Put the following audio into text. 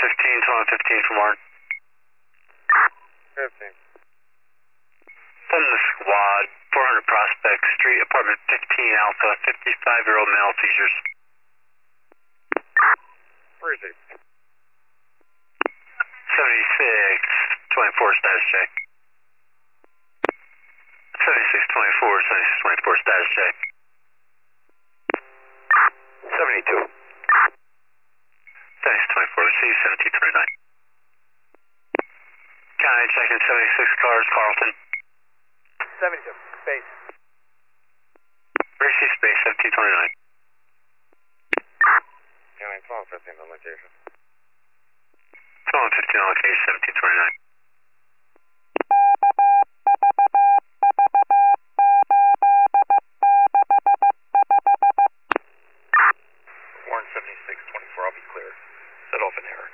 15 from Warren. 15. From the squad, 400 Prospect Street, apartment 15 Alpha, 55-year-old male, seizures. Receive. 76-24 status check. 76-24 status check. 72. 76-24, receive 1729. County checking 76 cars, Carlton. 72. Space. Receive space 1729. County 1215 on location. 1215 on location 1729. Warren 76-24, I'll be clear. Set off an error.